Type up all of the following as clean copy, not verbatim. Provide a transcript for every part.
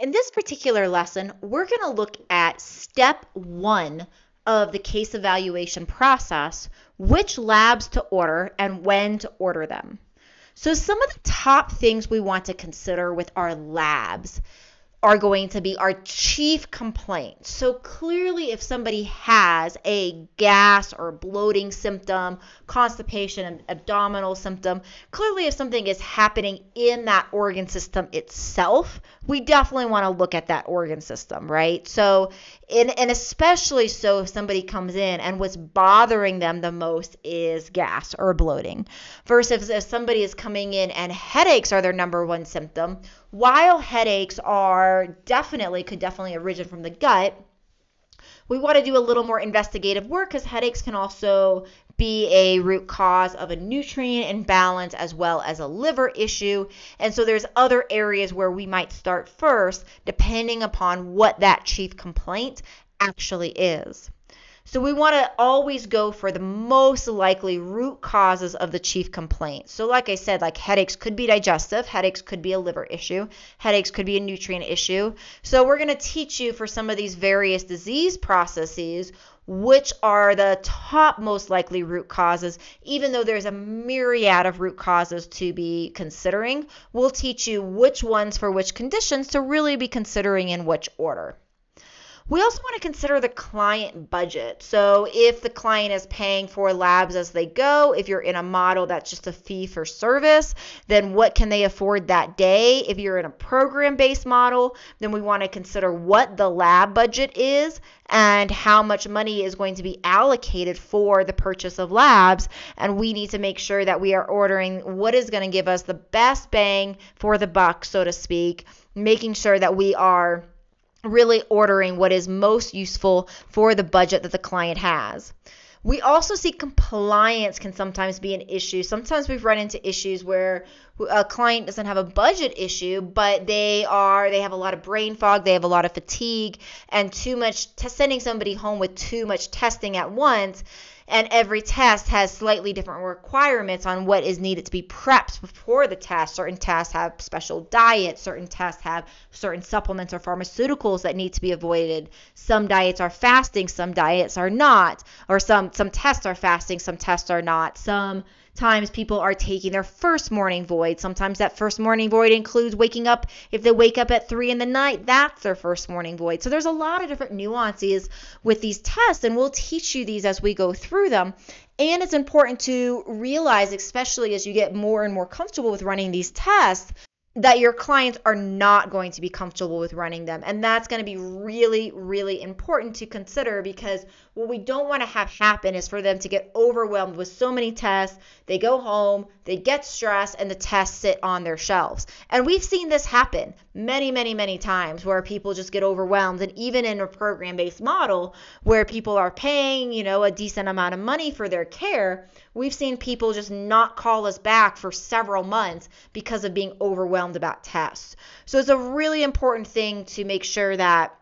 In this particular lesson, we're going to look at step 1 of the case evaluation process, which labs to order and when to order them. So some of the top things we want to consider with our labs are going to be our chief complaints. So clearly, if somebody has a gas or bloating symptom, constipation, abdominal symptom, clearly if something is happening in that organ system itself, we definitely want to look at that organ system, right? So, and especially so if somebody comes in and what's bothering them the most is gas or bloating, versus if somebody is coming in and headaches are their number one symptom. While headaches could definitely originate from the gut, we want to do a little more investigative work because headaches can also be a root cause of a nutrient imbalance as well as a liver issue. And so there's other areas where we might start first depending upon what that chief complaint actually is. So we want to always go for the most likely root causes of the chief complaint. So like I said, like headaches could be digestive, headaches could be a liver issue, headaches could be a nutrient issue. So we're going to teach you for some of these various disease processes which are the top most likely root causes. Even though there's a myriad of root causes to be considering, we'll teach you which ones for which conditions to really be considering in which order. We also want to consider the client budget. So if the client is paying for labs as they go, if you're in a model that's just a fee for service, then what can they afford that day? If you're in a program-based model, then we want to consider what the lab budget is and how much money is going to be allocated for the purchase of labs. And we need to make sure that we are ordering what is going to give us the best bang for the buck, so to speak, making sure that we are really ordering what is most useful for the budget that the client has. We also see compliance can sometimes be an issue. Sometimes we've run into issues where a client doesn't have a budget issue, but they have a lot of brain fog, they have a lot of fatigue, and sending somebody home with too much testing at once. And every test has slightly different requirements on what is needed to be prepped before the test. Certain tests have special diets. Certain tests have certain supplements or pharmaceuticals that need to be avoided. Some diets are fasting. Some diets are not. Or some tests are fasting. Some tests are not. Sometimes people are taking their first morning void. Sometimes that first morning void includes waking up. If they wake up at 3 a.m, that's their first morning void. So there's a lot of different nuances with these tests, and we'll teach you these as we go through them. And it's important to realize, especially as you get more and more comfortable with running these tests, that your clients are not going to be comfortable with running them. And that's going to be really, really important to consider, because what we don't want to have happen is for them to get overwhelmed with so many tests. They go home, they get stressed, and the tests sit on their shelves. And we've seen this happen many, many, many times where people just get overwhelmed. And even in a program-based model where people are paying, a decent amount of money for their care, we've seen people just not call us back for several months because of being overwhelmed about tests. So it's a really important thing to make sure that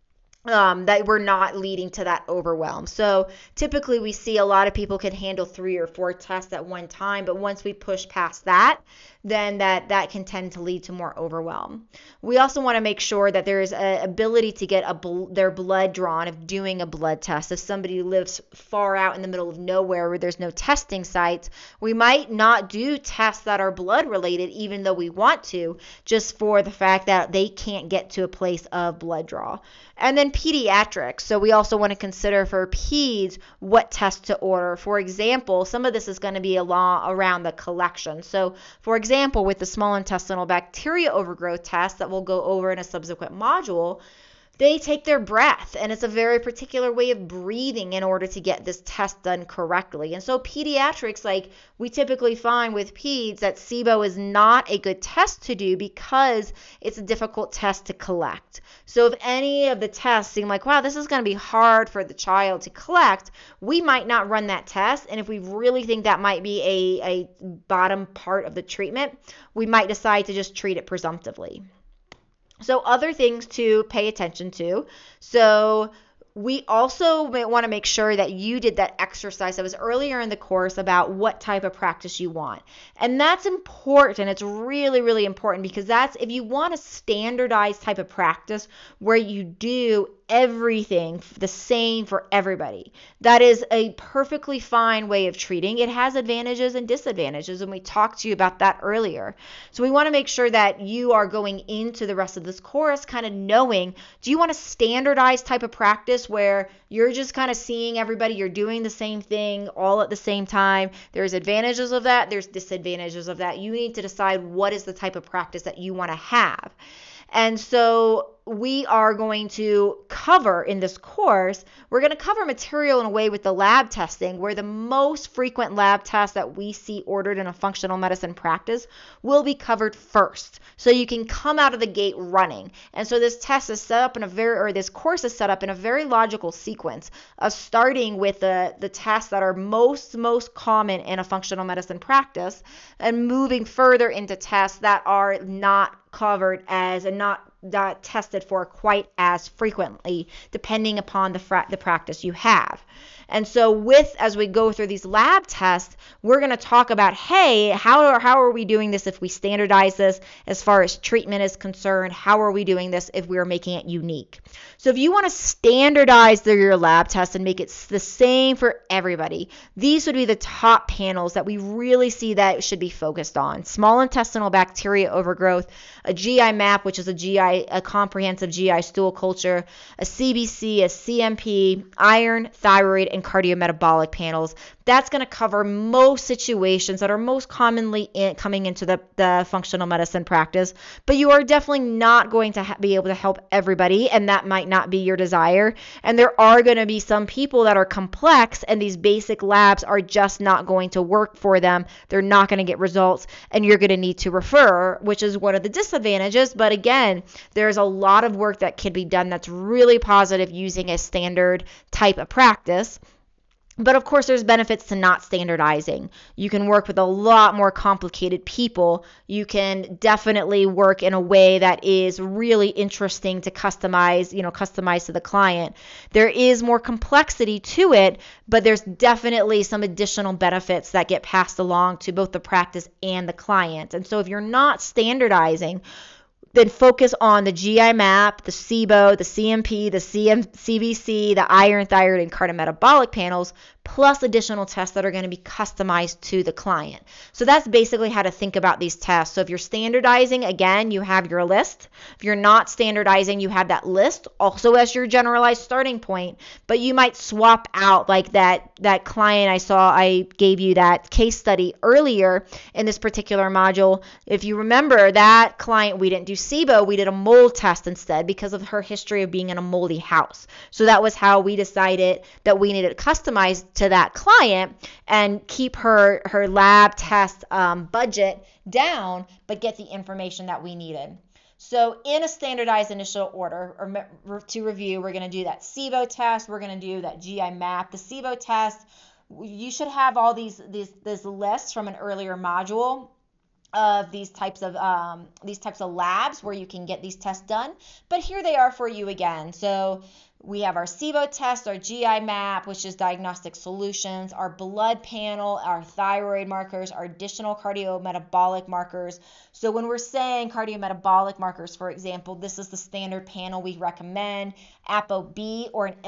we're not leading to that overwhelm. So typically we see a lot of people can handle 3 or 4 tests at one time, but once we push past that, then that can tend to lead to more overwhelm. We also want to make sure that there is an ability to get their blood drawn if doing a blood test. If somebody lives far out in the middle of nowhere where there's no testing sites, we might not do tests that are blood related, even though we want to, just for the fact that they can't get to a place of blood draw. And then pediatrics. So we also want to consider for peds what tests to order. For example, some of this is going to be around the collection. So for example, with the small intestinal bacteria overgrowth test that we'll go over in a subsequent module, they take their breath, and it's a very particular way of breathing in order to get this test done correctly. And so pediatrics, like we typically find with peds, that SIBO is not a good test to do because it's a difficult test to collect. So if any of the tests seem like, wow, this is going to be hard for the child to collect, we might not run that test. And if we really think that might be a bottom part of the treatment, we might decide to just treat it presumptively. So other things to pay attention to. So we also want to make sure that you did that exercise that was earlier in the course about what type of practice you want. And that's important. It's really, really important, because that's if you want a standardized type of practice where you do everything the same for everybody. That is a perfectly fine way of treating. It has advantages and disadvantages, and we talked to you about that earlier. So we want to make sure that you are going into the rest of this course kind of knowing, do you want a standardized type of practice where you're just kind of seeing everybody, you're doing the same thing all at the same time? There's advantages of that, there's disadvantages of that. You need to decide what is the type of practice that you want to have. And so we are going to cover in this course, we're going to cover material in a way with the lab testing, where the most frequent lab tests that we see ordered in a functional medicine practice will be covered first. So you can come out of the gate running. And so this test is set up this course is set up in a very logical sequence of starting with the tests that are most common in a functional medicine practice, and moving further into tests that are not covered as and not tested for quite as frequently, depending upon the practice you have. And so as we go through these lab tests, we're going to talk about, hey, how are we doing this if we standardize this as far as treatment is concerned? How are we doing this if we're making it unique? So if you want to standardize your lab tests and make it the same for everybody, these would be the top panels that we really see that should be focused on. Small intestinal bacteria overgrowth, a GI map, which is a comprehensive GI stool culture, a CBC, a CMP, iron, thyroid, and cardiometabolic panels. That's going to cover most situations that are most commonly coming into the functional medicine practice, but you are definitely not going to be able to help everybody, and that might not be your desire. And there are going to be some people that are complex, and these basic labs are just not going to work for them. They're not going to get results, and you're going to need to refer, which is one of the disadvantages. But again, there's a lot of work that can be done that's really positive using a standard type of practice. But of course, there's benefits to not standardizing. You can work with a lot more complicated people. You can definitely work in a way that is really interesting to customize to the client. There is more complexity to it, but there's definitely some additional benefits that get passed along to both the practice and the client. And so if you're not standardizing, then focus on the GI map, the SIBO, the CMP, the CBC, the iron, thyroid, and cardiometabolic panels, plus additional tests that are going to be customized to the client. So that's basically how to think about these tests. So if you're standardizing, again, you have your list. If you're not standardizing, you have that list also as your generalized starting point, but you might swap out like that client I gave you that case study earlier in this particular module. If you remember that client, we didn't do SIBO, we did a mold test instead because of her history of being in a moldy house. So that was how we decided that we needed to customize to that client and keep her lab test budget down, but get the information that we needed. So in a standardized initial order, or to review, we're going to do that SIBO test, we're going to do that GI map. The SIBO test, you should have all these lists from an earlier module of these types of labs where you can get these tests done, but here they are for you again. So we have our SIBO test, our GI map, which is diagnostic solutions, our blood panel, our thyroid markers, our additional cardiometabolic markers. So when we're saying cardiometabolic markers, for example, this is the standard panel we recommend, ApoB or an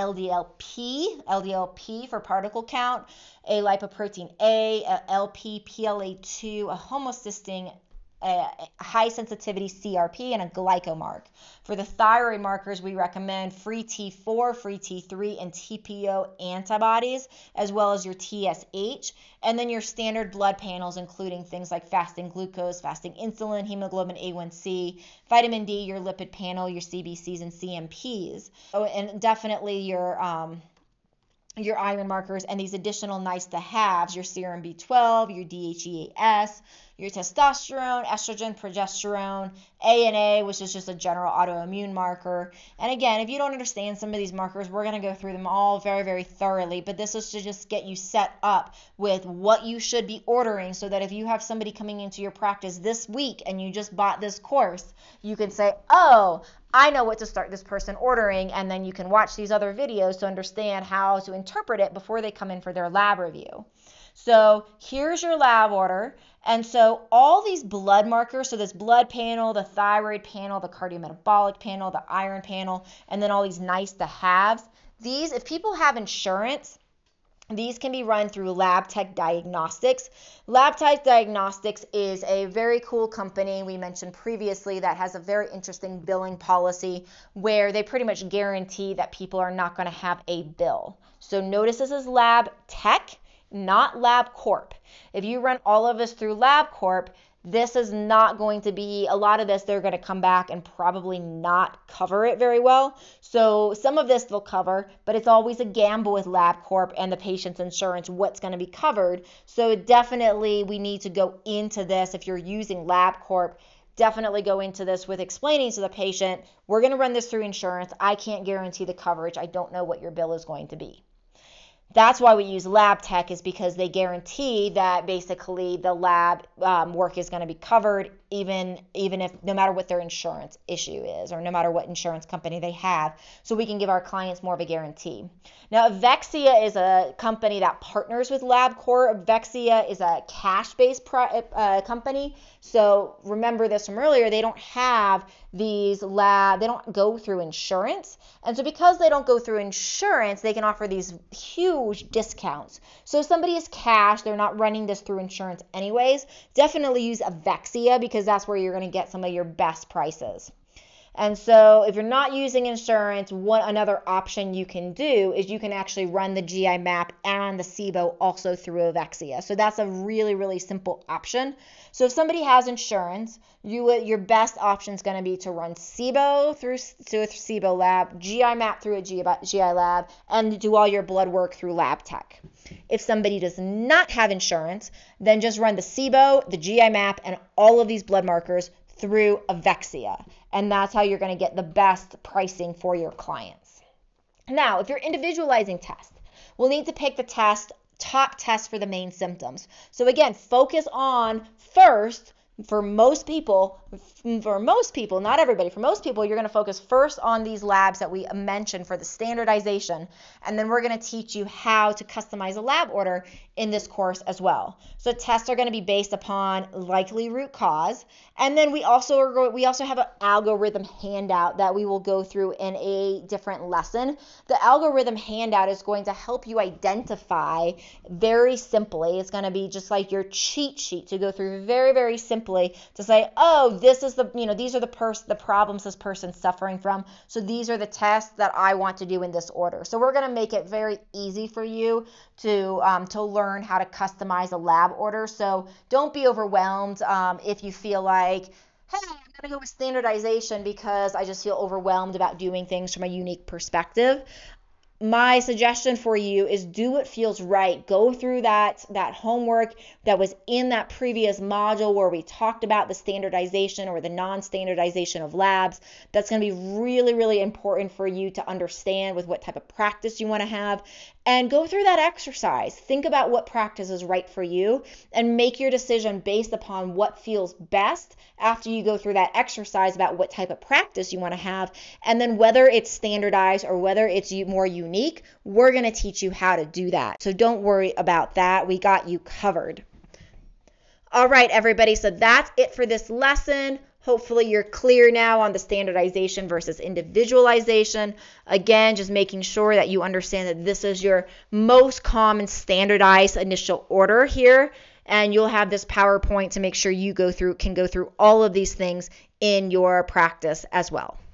LDLP for particle count, a lipoprotein A, LP, PLA2, a homocysteine, a high sensitivity CRP, and a glycomark. For the thyroid markers, we recommend free T4, free T3, and TPO antibodies, as well as your TSH, and then your standard blood panels, including things like fasting glucose, fasting insulin, hemoglobin A1C, vitamin D, your lipid panel, your CBCs and CMPs. Oh, and definitely your iron markers and these additional nice to haves, your serum B12, your DHEAS, your testosterone, estrogen, progesterone, ANA, which is just a general autoimmune marker. And again, if you don't understand some of these markers, we're going to go through them all very, very thoroughly, but this is to just get you set up with what you should be ordering so that if you have somebody coming into your practice this week and you just bought this course, you can say, oh, I know what to start this person ordering, and then you can watch these other videos to understand how to interpret it before they come in for their lab review. So here's your lab order. And so all these blood markers, so this blood panel, the thyroid panel, the cardiometabolic panel, the iron panel, and then all these nice to haves, these, if people have insurance, these can be run through LabTech Diagnostics. LabTech Diagnostics is a very cool company we mentioned previously that has a very interesting billing policy where they pretty much guarantee that people are not going to have a bill. So notice this is LabTech, not LabCorp. If you run all of this through LabCorp, this is not going to be, a lot of this they're going to come back and probably not cover it very well. So some of this they'll cover, but it's always a gamble with LabCorp and the patient's insurance, what's going to be covered. So definitely we need to go into this. If you're using LabCorp, definitely go into this with explaining to the patient, we're going to run this through insurance. I can't guarantee the coverage. I don't know what your bill is going to be. That's why we use LabTech, is because they guarantee that basically the lab work is going to be covered even if, no matter what their insurance issue is, or no matter what insurance company they have, so we can give our clients more of a guarantee. Now, Avexia is a company that partners with LabCorp. Avexia is a cash-based company. So remember this from earlier, they don't have they don't go through insurance. And so because they don't go through insurance, they can offer these huge discounts. So if somebody is cash, they're not running this through insurance anyways, definitely use Avexia, because that's where you're going to get some of your best prices. And so if you're not using insurance, another option you can do is you can actually run the GI map and the SIBO also through Avexia. So that's a really, really simple option. So if somebody has insurance, your best option is going to be to run SIBO through a SIBO lab, GI map through a GI lab, and do all your blood work through LabTech. If somebody does not have insurance, then just run the SIBO, the GI map, and all of these blood markers through Avexia. And that's how you're going to get the best pricing for your clients. Now, if you're individualizing tests, we'll need to pick the top test for the main symptoms. So again, focus on first, for most people, not everybody, for most people, you're going to focus first on these labs that we mentioned for the standardization, and then we're going to teach you how to customize a lab order in this course as well. So tests are going to be based upon likely root cause, and then we also have an algorithm handout that we will go through in a different lesson. The algorithm handout is going to help you identify very simply. It's going to be just like your cheat sheet to go through very, very simply to say, oh, this is these are the problems this person's suffering from. So these are the tests that I want to do in this order. So we're going to make it very easy for you to learn how to customize a lab order. So don't be overwhelmed if you feel like, hey, I'm going to go with standardization because I just feel overwhelmed about doing things from a unique perspective. My suggestion for you is do what feels right. Go through that homework that was in that previous module where we talked about the standardization or the non-standardization of labs. That's going to be really, really important for you to understand with what type of practice you want to have. And go through that exercise. Think about what practice is right for you and make your decision based upon what feels best after you go through that exercise about what type of practice you want to have. And then whether it's standardized or whether it's more unique, we're going to teach you how to do that. So don't worry about that. We got you covered. All right, everybody. So that's it for this lesson. Hopefully you're clear now on the standardization versus individualization. Again, just making sure that you understand that this is your most common standardized initial order here. And you'll have this PowerPoint to make sure you can go through all of these things in your practice as well.